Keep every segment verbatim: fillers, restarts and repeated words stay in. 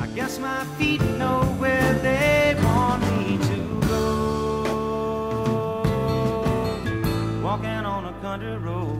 Guess my feet know where they want me to go. Walking on a country road.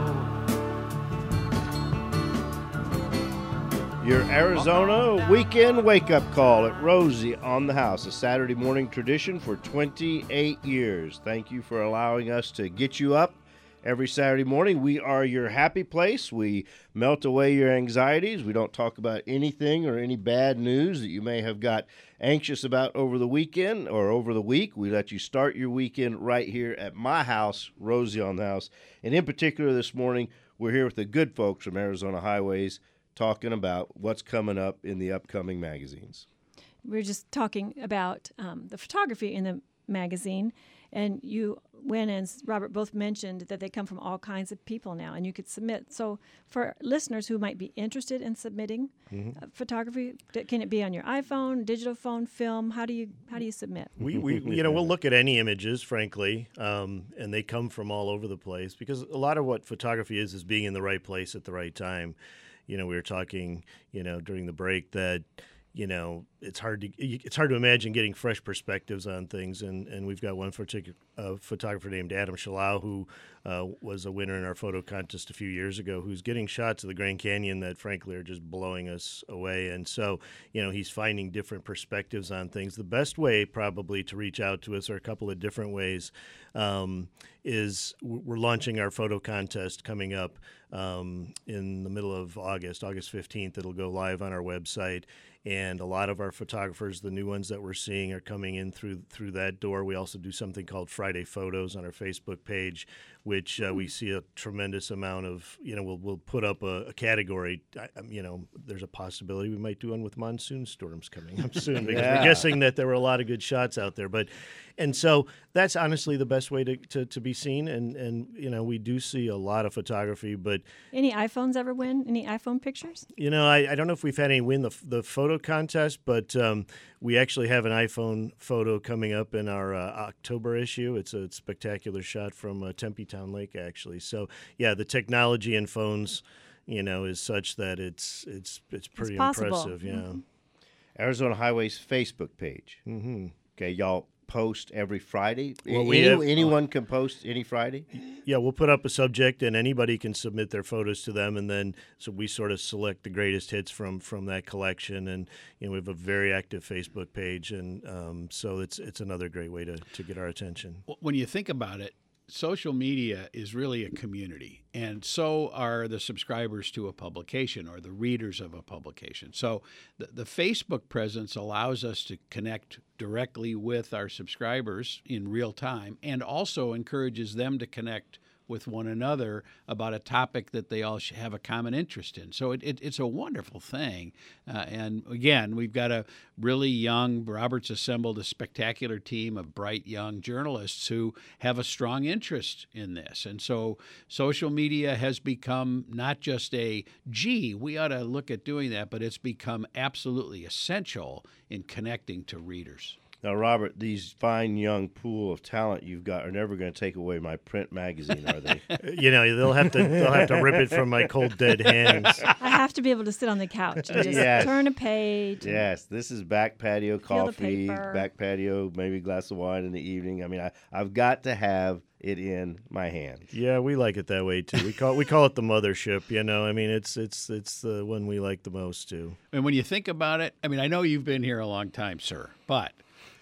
Your Arizona weekend wake-up call at Rosie on the House, a Saturday morning tradition for twenty-eight years. Thank you for allowing us to get you up every Saturday morning. We are your happy place. We melt away your anxieties. We don't talk about anything or any bad news that you may have got anxious about over the weekend or over the week. We let you start your weekend right here at my house, Rosie on the House. And in particular this morning, we're here with the good folks from Arizona Highways talking about what's coming up in the upcoming magazines. We're just talking about um, the photography in the magazine, and you, Wynn and Robert both mentioned that they come from all kinds of people now, and you could submit. So for listeners who might be interested in submitting mm-hmm. uh, photography, d- can it be on your iPhone, digital phone, film? How do you how do you submit? We, we you know, we'll look at any images, frankly, um, and they come from all over the place, because a lot of what photography is is being in the right place at the right time. You know, we were talking, you know, during the break that, you know, it's hard to it's hard to imagine getting fresh perspectives on things, and, and we've got one particular uh, photographer named Adam Shalau, who uh, was a winner in our photo contest a few years ago, who's getting shots of the Grand Canyon that, frankly, are just blowing us away. And so, you know, he's finding different perspectives on things. The best way probably to reach out to us are a couple of different ways. Um, is we're launching our photo contest coming up um, in the middle of August, August fifteenth. It'll go live on our website. And a lot of our photographers, the new ones that we're seeing, are coming in through through that door. We also do something called Friday Photos on our Facebook page, which uh, we see a tremendous amount of, you know, we'll we'll put up a, a category. I, you know, there's a possibility we might do one with monsoon storms coming up soon, because yeah. we're guessing that there were a lot of good shots out there. But, and so that's honestly the best way to, to, to be seen. And, and, you know, we do see a lot of photography, but. Any iPhones ever win? Any iPhone pictures? You know, I, I don't know if we've had any win the the photo contest, but um, we actually have an iPhone photo coming up in our uh, October issue. It's a spectacular shot from uh, Tempe Town Lake, actually. So, yeah, the technology in phones, you know, is such that it's it's it's pretty it's impressive. Yeah. Mm-hmm. Arizona Highways Facebook page. Mm-hmm. Okay, y'all post every Friday? Well, Any, we have, anyone can post any Friday? Yeah, we'll put up a subject, and anybody can submit their photos to them, and then so we sort of select the greatest hits from from that collection. And you know, we have a very active Facebook page, and um, so it's it's another great way to, to get our attention. When you think about it, social media is really a community, and so are the subscribers to a publication or the readers of a publication. So the, the Facebook presence allows us to connect directly with our subscribers in real time, and also encourages them to connect with one another about a topic that they all have a common interest in. So it, it, it's a wonderful thing. Uh, and again, we've got a really young, Robert's assembled a spectacular team of bright young journalists who have a strong interest in this. And so social media has become not just a, gee, we ought to look at doing that, but it's become absolutely essential in connecting to readers. Now, Robert, these fine young pool of talent you've got are never going to take away my print magazine, are they? You know, they'll have to they'll have to rip it from my cold dead hands. I have to be able to sit on the couch and just yes. turn a page. Yes, this is back patio coffee, paper. back patio, maybe a glass of wine in the evening. I mean, I, I've got to have it in my hand. Yeah, we like it that way too. We call we call it the mothership. You know, I mean, it's it's it's the one we like the most too. And when you think about it, I mean, I know you've been here a long time, sir, but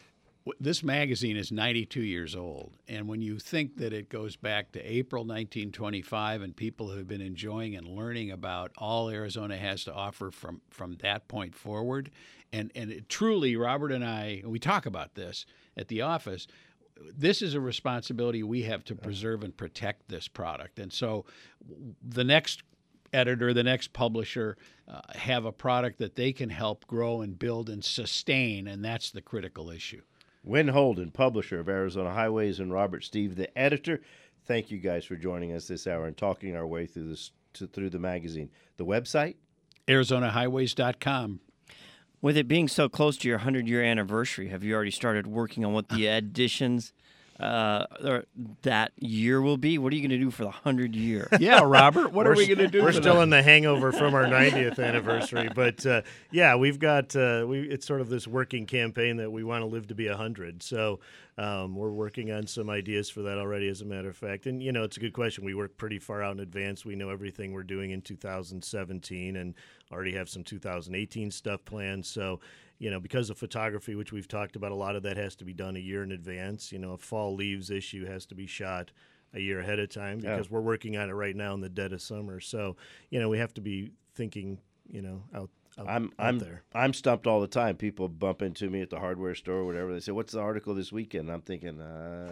this magazine is ninety-two years old, and when you think that it goes back to April nineteen twenty-five and people have been enjoying and learning about all Arizona has to offer from, from that point forward, and, and it truly, Robert and I, we talk about this at the office, this is a responsibility we have to preserve and protect this product. And so the next editor, the next publisher, uh, have a product that they can help grow and build and sustain, and that's the critical issue. Wynn Holden, publisher of Arizona Highways, and Robert Steve, the editor. Thank you guys for joining us this hour and talking our way through this to, through the magazine. The website? Arizona Highways dot com. With it being so close to your hundred-year anniversary, have you already started working on what the additions uh, or that year will be. What are you going to do for the hundred year? Yeah, Robert, what We're are we s- going to do? We're for still that? in the hangover from our ninetieth anniversary, but uh, yeah, we've got uh, we. It's sort of this working campaign that we want to live to be a hundred. So um, we're working on some ideas for that already, as a matter of fact. And you know, it's a good question. We work pretty far out in advance. We know everything we're doing in two thousand seventeen, and already have some two thousand eighteen stuff planned. So. You know, because of photography, which we've talked about, a lot of that has to be done a year in advance. You know, a fall leaves issue has to be shot a year ahead of time because Yeah. we're working on it right now in the dead of summer. So, you know, we have to be thinking, you know, out, out, I'm out I'm there. I'm stumped all the time. People bump into me at the hardware store or whatever. They say, "What's the article this weekend?" I'm thinking, uh,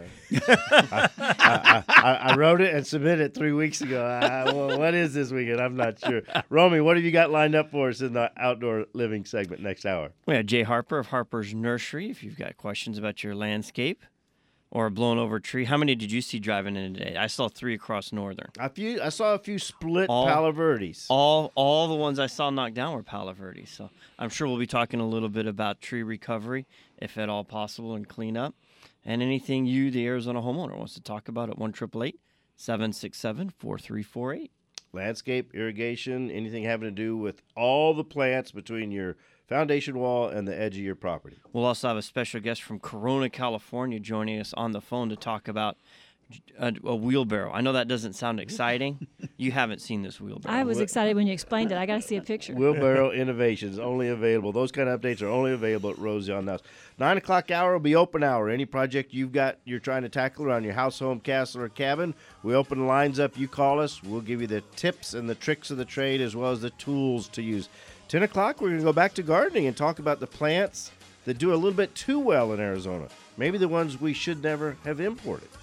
I, I, I, I wrote it and submitted it three weeks ago. Uh, well, what is this weekend? I'm not sure. Romy, what have you got lined up for us in the outdoor living segment next hour? We have Jay Harper of Harper's Nursery. If you've got questions about your landscape or a blown over tree, how many did you see driving in today? I saw three across Northern. A few. I saw a few split All- Palo Verdes. All all the ones I saw knocked down were Palo Verde. So I'm sure we'll be talking a little bit about tree recovery, if at all possible, and cleanup. And anything you, the Arizona homeowner, wants to talk about at one eight eight eight, seven six seven, four three four eight. Landscape, irrigation, anything having to do with all the plants between your foundation wall and the edge of your property. We'll also have a special guest from Corona, California, joining us on the phone to talk about a, a wheelbarrow. I know that doesn't sound exciting. You haven't seen this wheelbarrow. I was excited when you explained it. I got to see a picture. Wheelbarrow Innovations, only available. Those kind of updates are only available at Rosie on the House. Nine o'clock hour will be open hour. Any project you've got, you're trying to tackle around your house, home, castle, or cabin, we open the lines up. You call us. We'll give you the tips and the tricks of the trade as well as the tools to use. ten o'clock, we're going to go back to gardening and talk about the plants that do a little bit too well in Arizona. Maybe the ones we should never have imported.